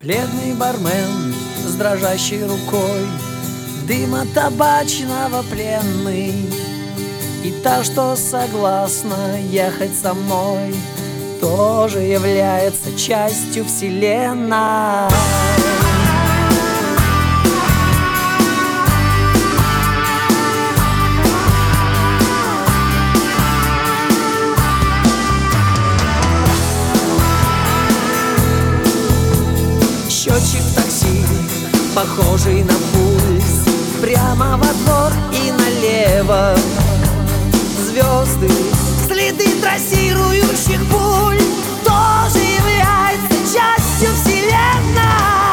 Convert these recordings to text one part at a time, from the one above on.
Бледный бармен с дрожащей рукой, дыма табачного пленный, и та, что согласна ехать со мной, тоже является частью вселенной. Счетчик такси, похожий на пульс, прямо во двор и налево. Звезды, следы трассирующих пуль, тоже является частью вселенной.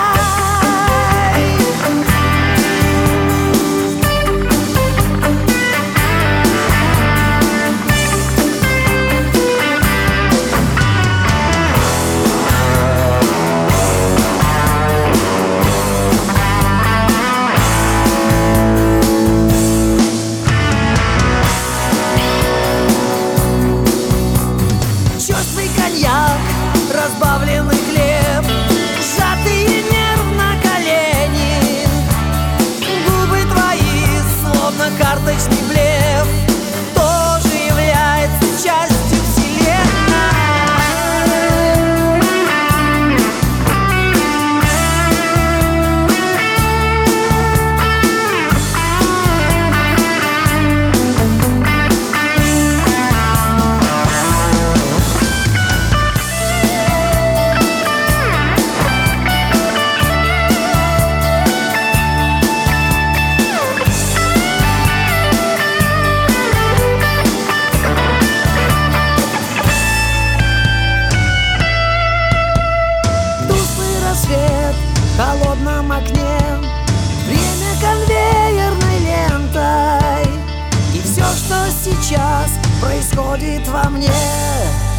Разбавленный хлеб, сжатые нерв на колени, губы твои, словно карточный блеф, тоже является частью вселенной. В холодном окне время конвейерной лентой, и все, что сейчас происходит во мне,